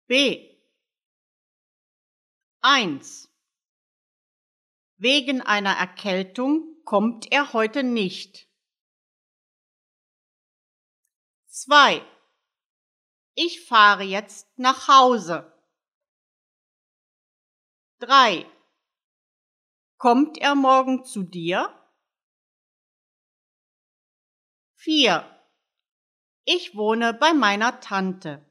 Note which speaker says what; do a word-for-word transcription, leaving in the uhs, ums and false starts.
Speaker 1: B. eins. Wegen einer Erkältung kommt er heute nicht. zwei. Ich fahre jetzt nach Hause. drei. Kommt er morgen zu dir? vier. Ich wohne bei meiner Tante.